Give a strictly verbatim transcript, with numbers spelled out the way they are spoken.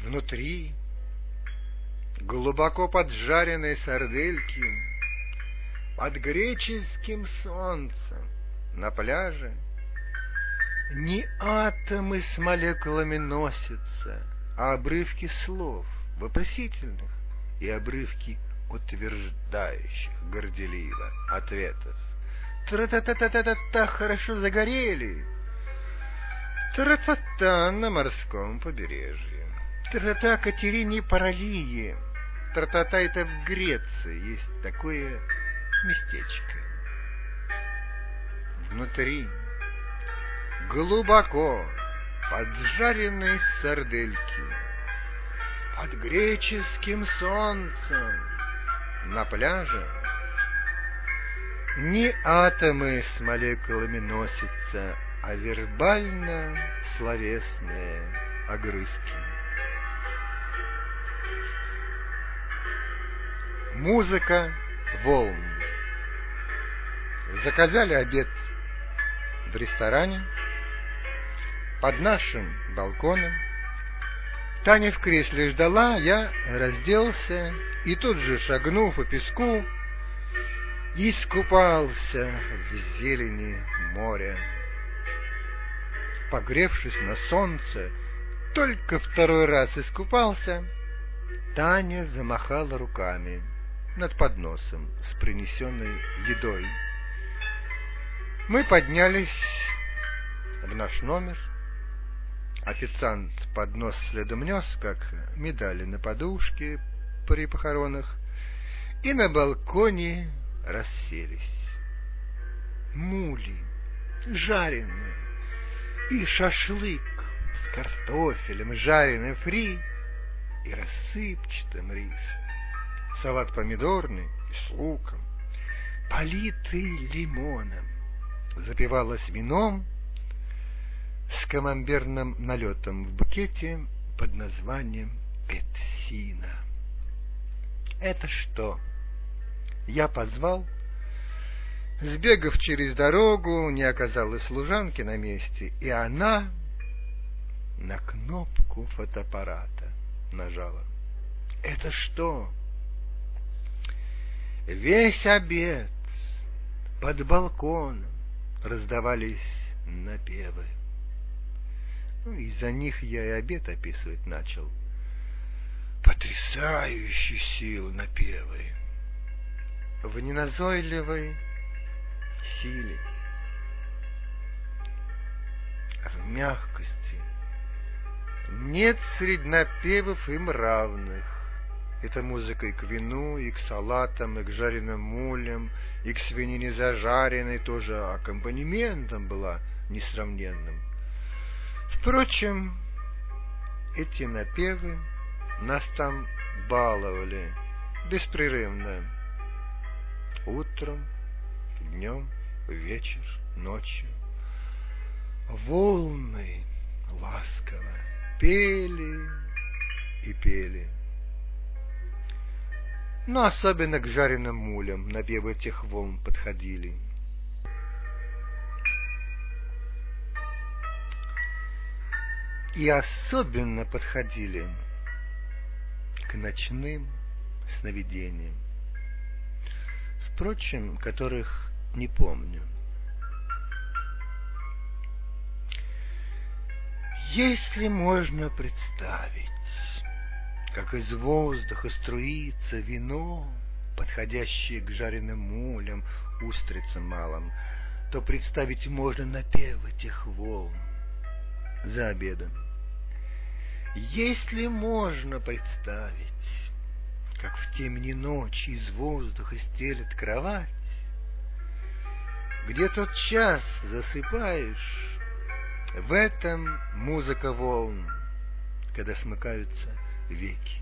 Внутри глубоко поджаренной сардельки под греческим солнцем на пляже не атомы с молекулами носятся, а обрывки слов вопросительных и обрывки утверждающих горделиво ответов. Тра-та-та-та-та-та, хорошо загорели. Тра-та-та на морском побережье. Тра-та Катерине Паралии. Тра-та-та это в Греции есть такое местечко. Внутри глубоко поджаренной сардельки под греческим солнцем на пляже не атомы с молекулами носятся, а вербально-словесные огрызки. Музыка волн. Заказали обед в ресторане под нашим балконом. Таня в кресле ждала, я разделся и тут же, шагнув по песку, искупался в зелени моря. Погревшись на солнце, только второй раз искупался, Таня замахала руками над подносом с принесенной едой. Мы поднялись в наш номер. Официант поднос следом нес, как медали на подушке при похоронах, и на балконе расселись. Мули жареные и шашлык с картофелем, жареным фри и рассыпчатым рисом, салат помидорный с луком, политый лимоном, запивалось вином с камамберным налетом в букете под названием петсина. Это что? Я позвал. Сбегав через дорогу, не оказалось служанки на месте, и она на кнопку фотоаппарата нажала. Это что? Весь обед под балконом раздавались напевы. Ну, из-за них я и обед описывать начал. Потрясающей силы напевы. В неназойливой силе, в мягкости. Нет среди напевов им равных. Это музыка и к вину, и к салатам, и к жареным мулям, и к свинине зажаренной тоже аккомпанементом была несравненным. Впрочем, эти напевы нас там баловали беспрерывно. Утром, днем, вечер, ночью. Волны ласково пели и пели. Но особенно к жареным мулям напевы этих волн подходили. И особенно подходили к ночным сновидениям, впрочем, которых не помню. Если можно представить, как из воздуха струится вино, подходящее к жареным мулям, устрицам малым, то представить можно напев этих волн за обедом. Если можно представить, как в темне ночи из воздуха стелет кровать, где тот час засыпаешь, в этом музыка волн, когда смыкаются веки.